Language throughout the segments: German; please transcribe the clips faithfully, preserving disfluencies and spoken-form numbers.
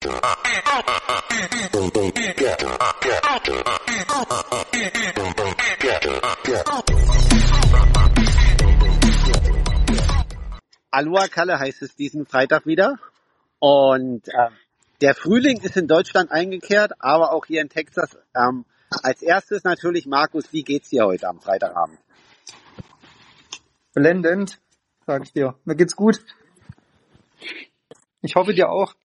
Aloha Kalle heißt es diesen Freitag wieder. Und äh, der Frühling ist in Deutschland eingekehrt, aber auch hier in Texas. Ähm, als erstes natürlich, Markus, wie geht's dir heute am Freitagabend? Blendend, sag ich dir. Mir geht's gut. Ich hoffe dir auch.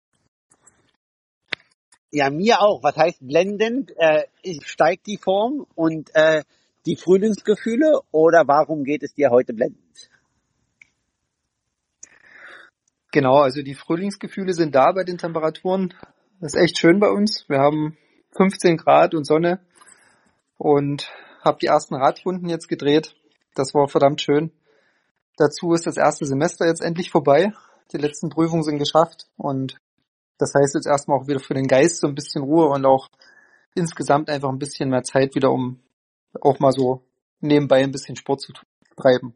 Ja, mir auch. Was heißt blendend? Äh, steigt die Form und äh, die Frühlingsgefühle oder warum geht es dir heute blendend? Genau, also die Frühlingsgefühle sind da bei den Temperaturen. Das ist echt schön bei uns. Wir haben fünfzehn Grad und Sonne und habe die ersten Radrunden jetzt gedreht. Das war verdammt schön. Dazu ist das erste Semester jetzt endlich vorbei. Die letzten Prüfungen sind geschafft und das heißt jetzt erstmal auch wieder für den Geist so ein bisschen Ruhe und auch insgesamt einfach ein bisschen mehr Zeit wieder, um auch mal so nebenbei ein bisschen Sport zu treiben.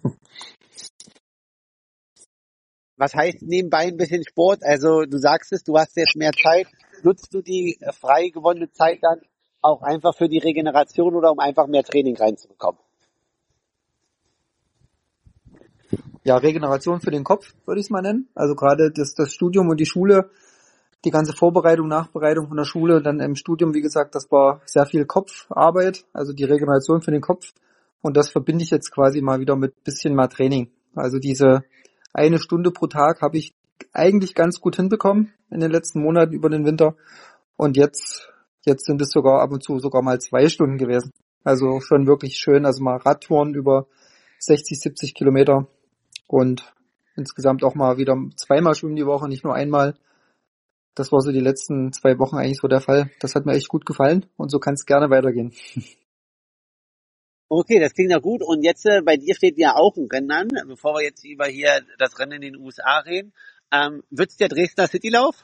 Was heißt nebenbei ein bisschen Sport? Also du sagst es, du hast jetzt mehr Zeit. Nutzt du die frei gewonnene Zeit dann auch einfach für die Regeneration oder um einfach mehr Training reinzubekommen? Ja, Regeneration für den Kopf, würde ich es mal nennen. Also gerade das, das Studium und die Schule, die ganze Vorbereitung, Nachbereitung von der Schule, dann im Studium, wie gesagt, das war sehr viel Kopfarbeit, also die Regeneration für den Kopf. Und das verbinde ich jetzt quasi mal wieder mit bisschen mehr Training. Also diese eine Stunde pro Tag habe ich eigentlich ganz gut hinbekommen in den letzten Monaten über den Winter. Und jetzt, jetzt sind es sogar ab und zu sogar mal zwei Stunden gewesen. Also schon wirklich schön. Also mal Radtouren über sechzig, siebzig Kilometer. Und insgesamt auch mal wieder zweimal schwimmen die Woche, nicht nur einmal. Das war so die letzten zwei Wochen eigentlich so der Fall. Das hat mir echt gut gefallen und so kann es gerne weitergehen. Okay, das klingt ja gut. Und jetzt, äh, bei dir steht ja auch ein Rennen an, bevor wir jetzt über hier das Rennen in den U S A reden. Ähm, wird's der Dresdner Citylauf?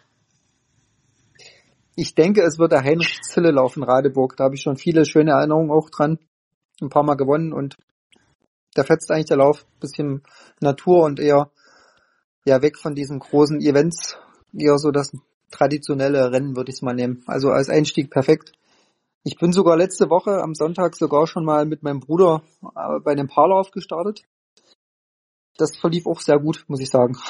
Ich denke, es wird der Heinrich-Zille-Lauf in Radeburg. Da habe ich schon viele schöne Erinnerungen auch dran. Ein paar Mal gewonnen und da fetzt eigentlich der Lauf. Bisschen Natur und eher ja weg von diesen großen Events. Eher so das traditionelle Rennen würde ich es mal nehmen. Also als Einstieg perfekt. Ich bin sogar letzte Woche am Sonntag sogar schon mal mit meinem Bruder äh, bei einem Paarlauf gestartet. Das verlief auch sehr gut, muss ich sagen.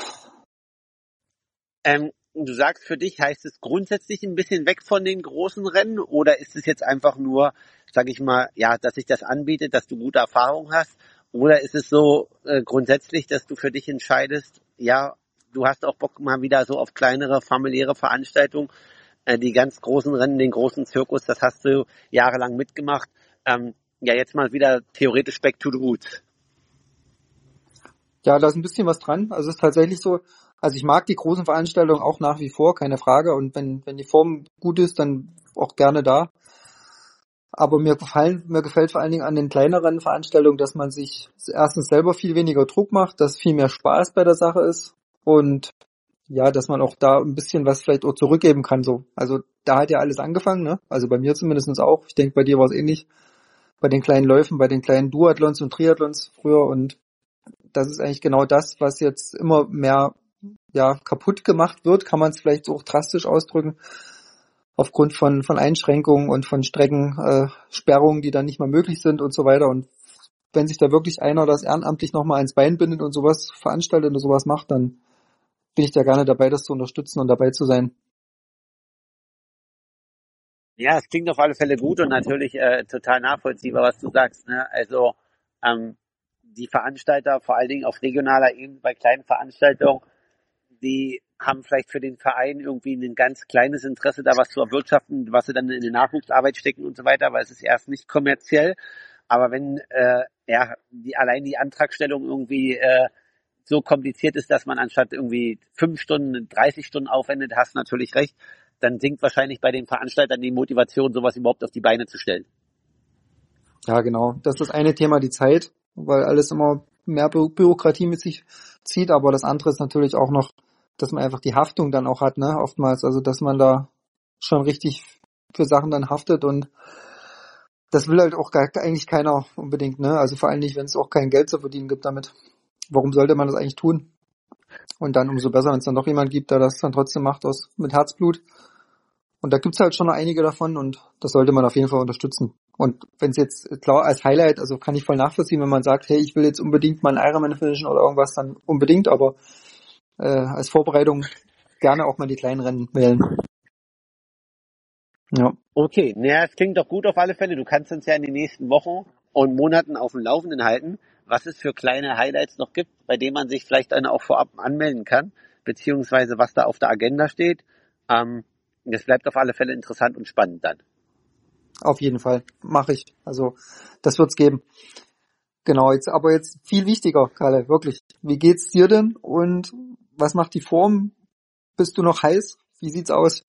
Ähm, du sagst, für dich heißt es grundsätzlich ein bisschen weg von den großen Rennen oder ist es jetzt einfach nur, sag ich mal, ja, dass sich das anbietet, dass du gute Erfahrungen hast? Oder ist es so äh, grundsätzlich, dass du für dich entscheidest, ja, du hast auch Bock mal wieder so auf kleinere familiäre Veranstaltungen, äh, die ganz großen Rennen, den großen Zirkus, das hast du jahrelang mitgemacht. Ähm, ja, jetzt mal wieder theoretisch back to the roots. Ja, da ist ein bisschen was dran. Also es ist tatsächlich so, also ich mag die großen Veranstaltungen auch nach wie vor, keine Frage. Und wenn wenn die Form gut ist, dann auch gerne da. Aber mir gefallen, mir gefällt vor allen Dingen an den kleineren Veranstaltungen, dass man sich erstens selber viel weniger Druck macht, dass viel mehr Spaß bei der Sache ist und ja, dass man auch da ein bisschen was vielleicht auch zurückgeben kann. So, also da hat ja alles angefangen, ne? Also bei mir zumindest auch. Ich denke, bei dir war es ähnlich. Bei den kleinen Läufen, bei den kleinen Duathlons und Triathlons früher und das ist eigentlich genau das, was jetzt immer mehr ja kaputt gemacht wird, kann man es vielleicht auch drastisch ausdrücken. Aufgrund von von Einschränkungen und von Streckensperrungen, äh, Sperrungen, die dann nicht mehr möglich sind und so weiter. Und wenn sich da wirklich einer das ehrenamtlich nochmal ans Bein bindet und sowas veranstaltet und sowas macht, dann bin ich da gerne dabei, das zu unterstützen und dabei zu sein. Ja, es klingt auf alle Fälle gut und natürlich äh, total nachvollziehbar, was du sagst. Ne? Also ähm, die Veranstalter, vor allen Dingen auf regionaler Ebene bei kleinen Veranstaltungen, die haben vielleicht für den Verein irgendwie ein ganz kleines Interesse, da was zu erwirtschaften, was sie dann in die Nachwuchsarbeit stecken und so weiter, weil es ist erst nicht kommerziell. Aber wenn äh, ja die allein die Antragstellung irgendwie äh, so kompliziert ist, dass man anstatt irgendwie fünf Stunden, dreißig Stunden aufwendet, hast natürlich recht, dann sinkt wahrscheinlich bei den Veranstaltern die Motivation, sowas überhaupt auf die Beine zu stellen. Ja, genau. Das ist das eine Thema, die Zeit, weil alles immer mehr Bü- Bürokratie mit sich zieht, aber das andere ist natürlich auch noch, dass man einfach die Haftung dann auch hat, ne, oftmals, also dass man da schon richtig für Sachen dann haftet und das will halt auch gar, eigentlich keiner unbedingt, ne, also vor allem nicht, wenn es auch kein Geld zu verdienen gibt damit. Warum sollte man das eigentlich tun? Und dann umso besser, wenn es dann doch jemand gibt, der das dann trotzdem macht aus mit Herzblut. Und da gibt's halt schon noch einige davon und das sollte man auf jeden Fall unterstützen. Und wenn es jetzt, klar, als Highlight, also kann ich voll nachvollziehen, wenn man sagt, hey, ich will jetzt unbedingt mal einen Ironman finishen oder irgendwas, dann unbedingt, aber äh, als Vorbereitung gerne auch mal die kleinen Rennen wählen. Ja. Okay, naja, es klingt doch gut auf alle Fälle. Du kannst uns ja in den nächsten Wochen und Monaten auf dem Laufenden halten, was es für kleine Highlights noch gibt, bei denen man sich vielleicht dann auch vorab anmelden kann, beziehungsweise was da auf der Agenda steht. Ähm, das bleibt auf alle Fälle interessant und spannend dann. Auf jeden Fall, mache ich. Also das wird's geben. Genau, jetzt aber jetzt viel wichtiger, Kalle, wirklich. Wie geht's dir denn und was macht die Form? Bist du noch heiß? Wie sieht's aus?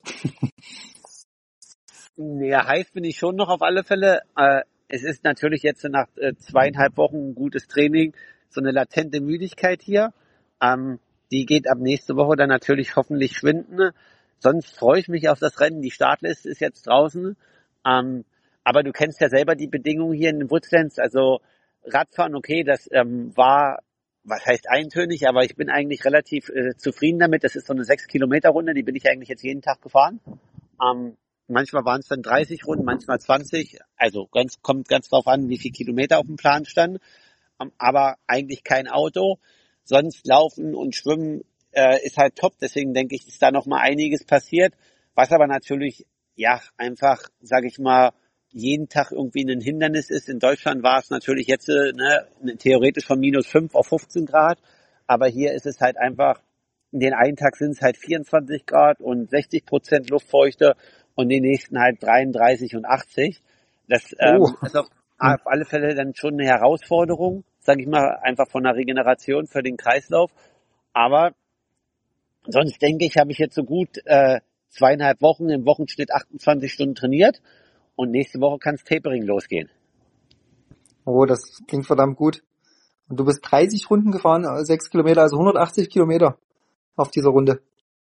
Ja, heiß bin ich schon noch auf alle Fälle. Äh, es ist natürlich jetzt nach äh, zweieinhalb Wochen ein gutes Training, so eine latente Müdigkeit hier. Ähm, die geht ab nächste Woche dann natürlich hoffentlich schwinden. Sonst freue ich mich auf das Rennen. Die Startliste ist jetzt draußen. Ähm, aber du kennst ja selber die Bedingungen hier in den Woodlands. Also Radfahren, okay, das ähm, war, was heißt eintönig, aber ich bin eigentlich relativ äh, zufrieden damit. Das ist so eine sechs Kilometer Runde, die bin ich eigentlich jetzt jeden Tag gefahren. Ähm, manchmal waren es dann dreißig Runden, manchmal zwanzig. Also ganz, kommt ganz drauf an, wie viele Kilometer auf dem Plan standen. Ähm, aber eigentlich kein Auto. Sonst Laufen und Schwimmen äh, ist halt top. Deswegen denke ich, ist da noch mal einiges passiert. Was aber natürlich, ja, einfach, sage ich mal, jeden Tag irgendwie ein Hindernis ist. In Deutschland war es natürlich jetzt äh, ne, theoretisch von minus fünf auf fünfzehn Grad. Aber hier ist es halt einfach, den einen Tag sind es halt vierundzwanzig Grad und sechzig Prozent Luftfeuchte und den nächsten halt dreiunddreißig und achtzig. Das ähm, Oh. ist auf, auf alle Fälle dann schon eine Herausforderung, sage ich mal, einfach von der Regeneration für den Kreislauf. Aber sonst denke ich, habe ich jetzt so gut äh, zweieinhalb Wochen im Wochenschnitt achtundzwanzig Stunden trainiert und nächste Woche kann es Tapering losgehen. Oh, das klingt verdammt gut. Und du bist dreißig Runden gefahren, sechs Kilometer, also hundertachtzig Kilometer auf dieser Runde.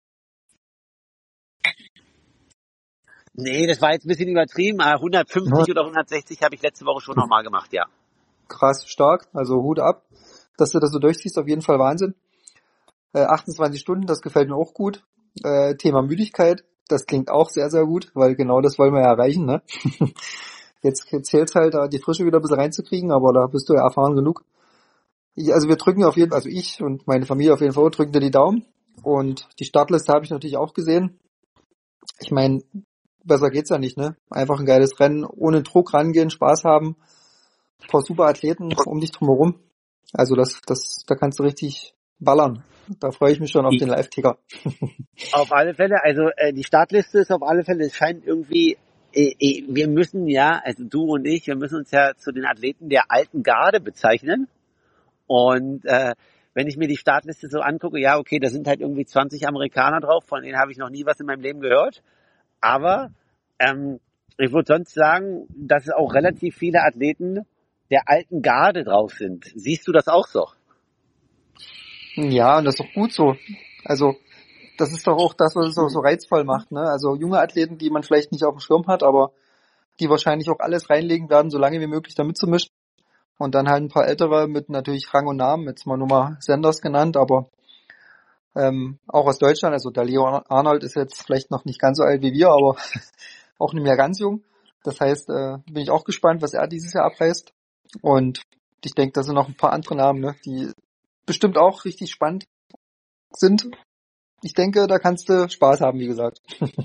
Nee, das war jetzt ein bisschen übertrieben. hundertfünfzig oder hundertsechzig habe ich letzte Woche schon nochmal gemacht, ja. Krass stark, also Hut ab, dass du das so durchziehst, auf jeden Fall Wahnsinn. Äh, achtundzwanzig Stunden, das gefällt mir auch gut. Äh, Thema Müdigkeit, das klingt auch sehr, sehr gut, weil genau das wollen wir ja erreichen, ne? Jetzt zählt's halt, da die Frische wieder ein bisschen reinzukriegen, aber da bist du ja erfahren genug. Ich, also wir drücken auf jeden Fall, also ich und meine Familie auf jeden Fall drücken dir die Daumen. Und die Startliste habe ich natürlich auch gesehen. Ich meine, besser geht's ja nicht, ne? Einfach ein geiles Rennen, ohne Druck rangehen, Spaß haben, ein paar super Athleten um dich drumherum. Also das, das, da kannst du richtig ballern. Da freue ich mich schon auf den Live-Ticker. Auf alle Fälle, also äh, die Startliste ist auf alle Fälle, es scheint irgendwie, äh, äh, wir müssen ja, also du und ich, wir müssen uns ja zu den Athleten der alten Garde bezeichnen. Und äh, wenn ich mir die Startliste so angucke, ja, okay, da sind halt irgendwie zwanzig Amerikaner drauf, von denen habe ich noch nie was in meinem Leben gehört. Aber ähm, ich würde sonst sagen, dass auch relativ viele Athleten der alten Garde drauf sind. Siehst du das auch so? Ja, und das ist doch gut so. Also das ist doch auch das, was es auch so reizvoll macht, ne? Also junge Athleten, die man vielleicht nicht auf dem Schirm hat, aber die wahrscheinlich auch alles reinlegen werden, so lange wie möglich da mitzumischen. Und dann halt ein paar ältere mit natürlich Rang und Namen, jetzt mal nur mal Sanders genannt, aber ähm, auch aus Deutschland, also der Leo Arnold ist jetzt vielleicht noch nicht ganz so alt wie wir, aber auch nicht mehr ganz jung. Das heißt, äh, bin ich auch gespannt, was er dieses Jahr abreißt. Und ich denke, da sind noch ein paar andere Namen, ne, die bestimmt auch richtig spannend sind. Ich denke, da kannst du Spaß haben, wie gesagt.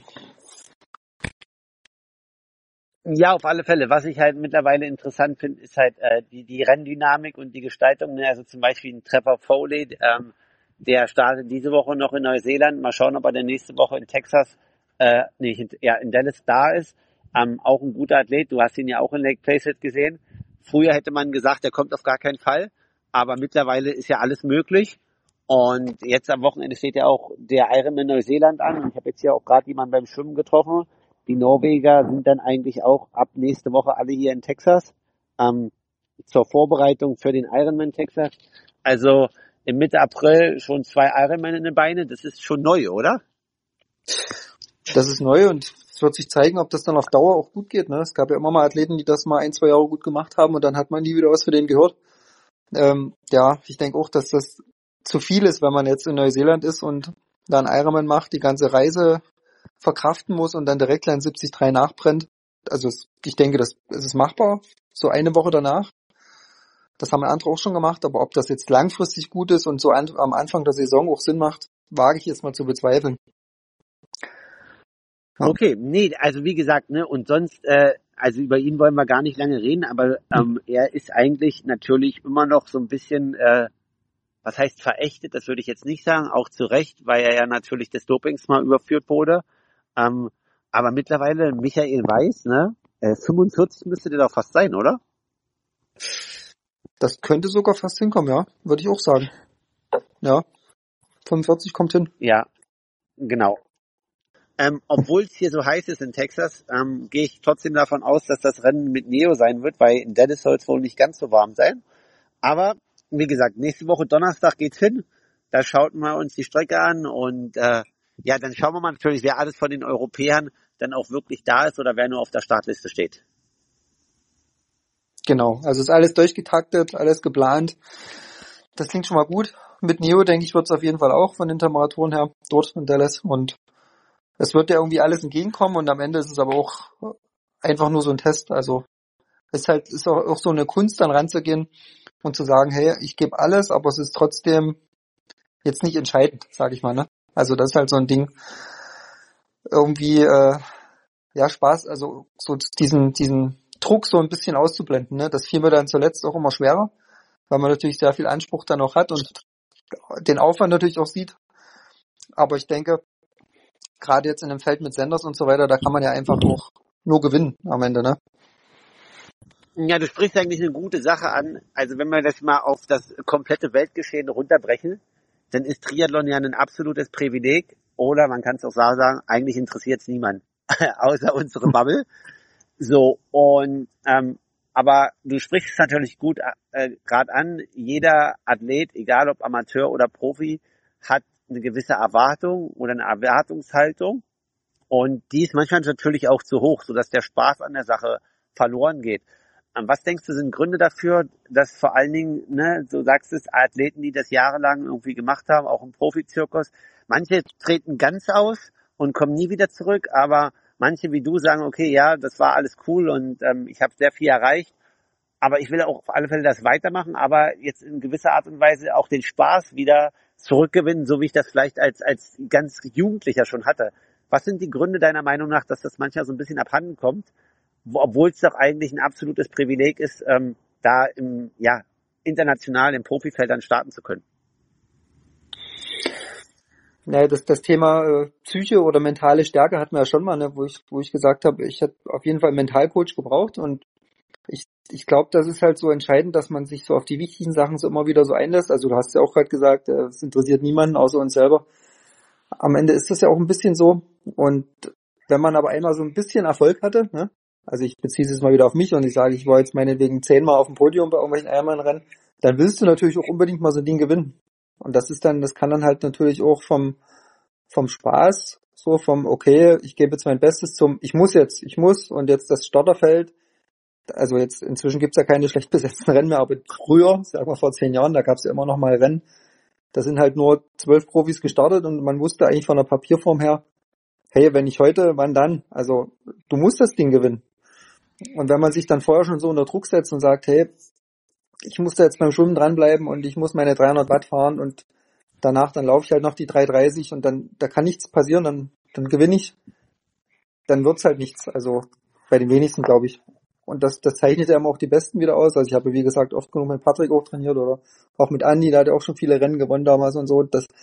Ja, auf alle Fälle. Was ich halt mittlerweile interessant finde, ist halt äh, die, die Renndynamik und die Gestaltung. Ne? Also zum Beispiel ein Trevor Foley, ähm, der startet diese Woche noch in Neuseeland. Mal schauen, ob er dann nächste Woche in Texas, äh, nee, in, ja, in Dallas da ist. Ähm, auch ein guter Athlet. Du hast ihn ja auch in Lake Placid gesehen. Früher hätte man gesagt, er kommt auf gar keinen Fall. Aber mittlerweile ist ja alles möglich. Und jetzt am Wochenende steht ja auch der Ironman Neuseeland an. Und ich habe jetzt hier auch gerade jemanden beim Schwimmen getroffen. Die Norweger sind dann eigentlich auch ab nächste Woche alle hier in Texas ähm, zur Vorbereitung für den Ironman Texas. Also im Mitte April schon zwei Ironman in den Beinen. Das ist schon neu, oder? Das ist neu und es wird sich zeigen, ob das dann auf Dauer auch gut geht. Ne? Es gab ja immer mal Athleten, die das mal ein, zwei Jahre gut gemacht haben und dann hat man nie wieder was für den gehört. Ähm, ja, ich denke auch, dass das zu viel ist, wenn man jetzt in Neuseeland ist und da einen Ironman macht, die ganze Reise verkraften muss und dann direkt gleich siebzig Komma drei nachbrennt. Also es, ich denke, das, es ist machbar, so eine Woche danach. Das haben andere auch schon gemacht, aber ob das jetzt langfristig gut ist und so an, am Anfang der Saison auch Sinn macht, wage ich jetzt mal zu bezweifeln. Ja. Okay, nee, also wie gesagt, ne, und sonst, äh, also über ihn wollen wir gar nicht lange reden, aber ähm, er ist eigentlich natürlich immer noch so ein bisschen, äh, was heißt verächtet, das würde ich jetzt nicht sagen, auch zu Recht, weil er ja natürlich des Dopings mal überführt wurde. Ähm, aber mittlerweile, Michael Weiß, ne, äh, fünfundvierzig müsste der doch fast sein, oder? Das könnte sogar fast hinkommen, ja, würde ich auch sagen. Ja, fünfundvierzig kommt hin. Ja, genau. Ähm, obwohl es hier so heiß ist in Texas, ähm, gehe ich trotzdem davon aus, dass das Rennen mit Neo sein wird, weil in Dallas soll es wohl nicht ganz so warm sein. Aber wie gesagt, nächste Woche Donnerstag geht's hin. Da schauen wir uns die Strecke an und äh, ja, dann schauen wir mal natürlich, wer alles von den Europäern dann auch wirklich da ist oder wer nur auf der Startliste steht. Genau, also ist alles durchgetaktet, alles geplant. Das klingt schon mal gut. Mit Neo, denke ich, wird es auf jeden Fall auch von den Temperaturen her dort in Dallas. Und es wird ja irgendwie alles entgegenkommen und am Ende ist es aber auch einfach nur so ein Test. Also es ist halt ist auch, auch so eine Kunst, dann ranzugehen und zu sagen, hey, ich gebe alles, aber es ist trotzdem jetzt nicht entscheidend, sage ich mal. Ne? Also das ist halt so ein Ding. Irgendwie, äh, ja, Spaß, also so diesen, diesen Druck so ein bisschen auszublenden. Ne? Das fiel mir dann zuletzt auch immer schwerer, weil man natürlich sehr viel Anspruch dann auch hat und den Aufwand natürlich auch sieht. Aber ich denke, gerade jetzt in dem Feld mit Sanders und so weiter, da kann man ja einfach auch nur gewinnen am Ende, ne? Ja, du sprichst eigentlich eine gute Sache an. Also wenn wir das mal auf das komplette Weltgeschehen runterbrechen, dann ist Triathlon ja ein absolutes Privileg. Oder man kann es auch sagen, eigentlich interessiert es niemand, außer unsere Bubble. So, und ähm, aber du sprichst es natürlich gut äh, gerade an. Jeder Athlet, egal ob Amateur oder Profi, hat eine gewisse Erwartung oder eine Erwartungshaltung. Und die ist manchmal natürlich auch zu hoch, sodass der Spaß an der Sache verloren geht. Ähm, was denkst du, sind Gründe dafür, dass vor allen Dingen, ne, so sagst es, Athleten, die das jahrelang irgendwie gemacht haben, auch im Profizirkus, manche treten ganz aus und kommen nie wieder zurück, aber manche wie du sagen, okay, ja, das war alles cool und ähm, ich habe sehr viel erreicht, aber ich will auch auf alle Fälle das weitermachen, aber jetzt in gewisser Art und Weise auch den Spaß wieder zurückgewinnen, so wie ich das vielleicht als als ganz Jugendlicher schon hatte. Was sind die Gründe deiner Meinung nach, dass das manchmal so ein bisschen abhanden kommt, obwohl es doch eigentlich ein absolutes Privileg ist, ähm, da im ja international im Profifeld dann starten zu können? Naja, das, das Thema äh, Psyche oder mentale Stärke hatten wir ja schon mal, ne, wo ich, wo ich gesagt habe, ich hätte auf jeden Fall einen Mentalcoach gebraucht und ich, ich glaube, das ist halt so entscheidend, dass man sich so auf die wichtigen Sachen so immer wieder so einlässt. Also du hast ja auch gerade gesagt, äh, es interessiert niemanden außer uns selber. Am Ende ist das ja auch ein bisschen so und wenn man aber einmal so ein bisschen Erfolg hatte, ne, also ich beziehe es mal wieder auf mich und ich sage, ich war jetzt meinetwegen zehnmal auf dem Podium bei irgendwelchen Ironman-Rennen, dann willst du natürlich auch unbedingt mal so ein Ding gewinnen. Und das ist dann, das kann dann halt natürlich auch vom, vom Spaß, so vom, okay, ich gebe jetzt mein Bestes zum, ich muss jetzt, ich muss und jetzt das Starterfeld, also jetzt, inzwischen gibt's ja keine schlecht besetzten Rennen mehr, aber früher, sagen wir vor zehn Jahren, da gab's ja immer noch mal Rennen, da sind halt nur zwölf Profis gestartet und man wusste eigentlich von der Papierform her, hey, wenn ich heute, wann dann? Also, du musst das Ding gewinnen. Und wenn man sich dann vorher schon so unter Druck setzt und sagt, hey, ich muss da jetzt beim Schwimmen dranbleiben und ich muss meine dreihundert Watt fahren und danach dann laufe ich halt noch die drei dreißig und dann, da kann nichts passieren, dann, dann gewinne ich, dann wird's halt nichts. Also, bei den wenigsten, glaube ich. Und das, das zeichnet ja immer auch die Besten wieder aus. Also ich habe, wie gesagt, oft genug mit Patrick auch trainiert oder auch mit Andi, der hat ja auch schon viele Rennen gewonnen damals und so. Das,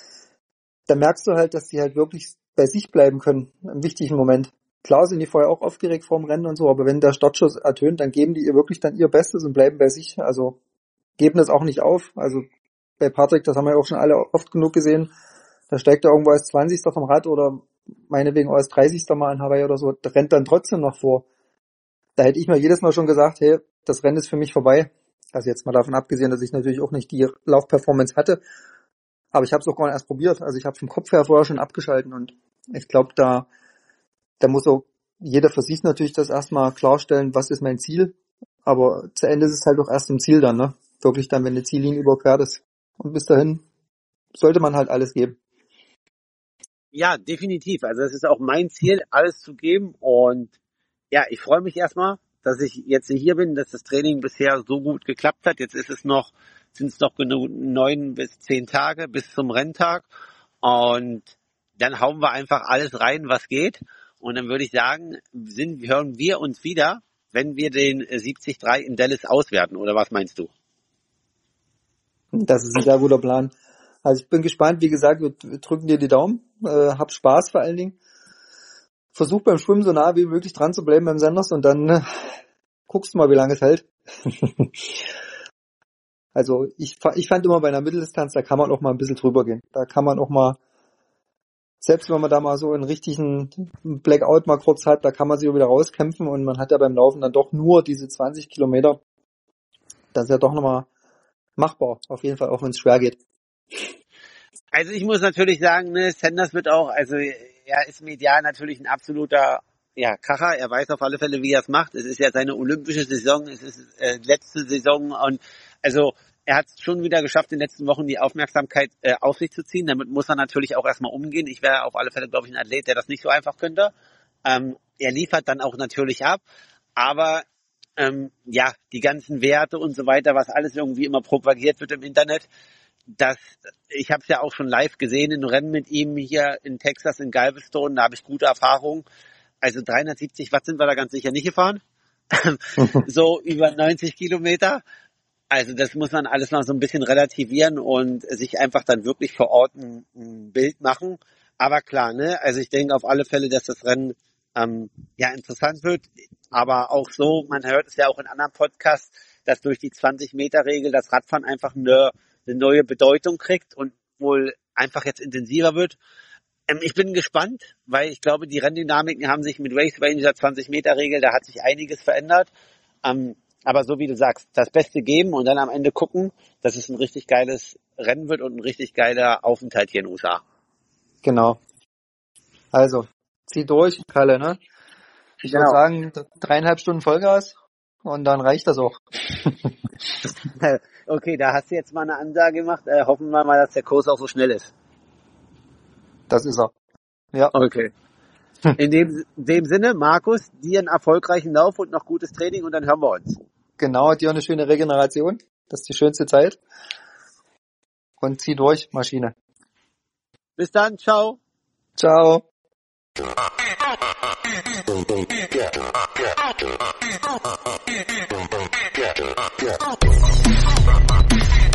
da merkst du halt, dass die halt wirklich bei sich bleiben können, im wichtigen Moment. Klar sind die vorher auch aufgeregt vorm Rennen und so, aber wenn der Startschuss ertönt, dann geben die ihr wirklich dann ihr Bestes und bleiben bei sich. Also geben das auch nicht auf. Also bei Patrick, das haben wir ja auch schon alle oft genug gesehen, da steigt er irgendwo als zwanzigster vom Rad oder meinetwegen als dreißigster Mal in Hawaii oder so, der rennt dann trotzdem noch vor. Da hätte ich mir jedes Mal schon gesagt, hey, das Rennen ist für mich vorbei. Also jetzt mal davon abgesehen, dass ich natürlich auch nicht die Laufperformance hatte, aber ich habe es auch gar nicht erst probiert. Also ich habe vom Kopf her vorher schon abgeschalten und ich glaube, da da muss auch jeder für sich natürlich das erstmal klarstellen, was ist mein Ziel, aber zu Ende ist es halt auch erst im Ziel dann, ne? Wirklich dann, wenn die Ziellinie überquert ist. Und bis dahin sollte man halt alles geben. Ja, definitiv. Also das ist auch mein Ziel, alles zu geben. Und ja, ich freue mich erstmal, dass ich jetzt hier bin, dass das Training bisher so gut geklappt hat. Jetzt ist es noch, sind es noch genug neun bis zehn Tage bis zum Renntag. Und dann hauen wir einfach alles rein, was geht. Und dann würde ich sagen, sind, hören wir uns wieder, wenn wir den siebzig Komma drei in Dallas auswerten. Oder was meinst du? Das ist ein sehr guter Plan. Also ich bin gespannt, wie gesagt, wir drücken dir die Daumen, äh, hab Spaß vor allen Dingen. Versuch beim Schwimmen so nah wie möglich dran zu bleiben beim Senders und dann äh, guckst du mal, wie lange es hält. Also ich, ich fand immer bei einer Mitteldistanz, da kann man auch mal ein bisschen drüber gehen. Da kann man auch mal, selbst wenn man da mal so einen richtigen Blackout mal kurz hat, da kann man sich auch wieder rauskämpfen und man hat ja beim Laufen dann doch nur diese zwanzig Kilometer. Das ist ja doch nochmal machbar, auf jeden Fall, auch wenn es schwer geht. Also ich muss natürlich sagen, ne, Sanders wird auch, also er ist medial natürlich ein absoluter ja, Kracher. Er weiß auf alle Fälle, wie er es macht. Es ist ja seine olympische Saison, es ist äh, letzte Saison und also er hat es schon wieder geschafft, in den letzten Wochen die Aufmerksamkeit äh, auf sich zu ziehen. Damit muss er natürlich auch erstmal umgehen. Ich wäre auf alle Fälle, glaube ich, ein Athlet, der das nicht so einfach könnte. Ähm, er liefert dann auch natürlich ab, aber ähm, ja, die ganzen Werte und so weiter, was alles irgendwie immer propagiert wird im Internet, das, ich habe es ja auch schon live gesehen in Rennen mit ihm hier in Texas in Galveston, da habe ich gute Erfahrungen. Also dreihundertsiebzig Watt sind wir da ganz sicher nicht gefahren. So über neunzig Kilometer. Also das muss man alles noch so ein bisschen relativieren und sich einfach dann wirklich vor Ort ein, ein Bild machen. Aber klar, ne, also ich denke auf alle Fälle, dass das Rennen ähm, ja interessant wird. Aber auch so, man hört es ja auch in anderen Podcasts, dass durch die zwanzig Meter Regel das Radfahren einfach eine eine neue Bedeutung kriegt und wohl einfach jetzt intensiver wird. Ähm, ich bin gespannt, weil ich glaube, die Renndynamiken haben sich mit Race Ranger dieser zwanzig Meter Regel, da hat sich einiges verändert. Ähm, aber so wie du sagst, das Beste geben und dann am Ende gucken, dass es ein richtig geiles Rennen wird und ein richtig geiler Aufenthalt hier in den U S A. Genau. Also, zieh durch, Kalle, ne? Ich Genau. würde sagen, dreieinhalb Stunden Vollgas und dann reicht das auch. Okay, da hast du jetzt mal eine Ansage gemacht. Äh, hoffen wir mal, dass der Kurs auch so schnell ist. Das ist er. Ja. Okay. In dem, dem Sinne, Markus, dir einen erfolgreichen Lauf und noch gutes Training und dann hören wir uns. Genau, dir eine schöne Regeneration. Das ist die schönste Zeit. Und zieh durch, Maschine. Bis dann, ciao. Ciao. Yeah.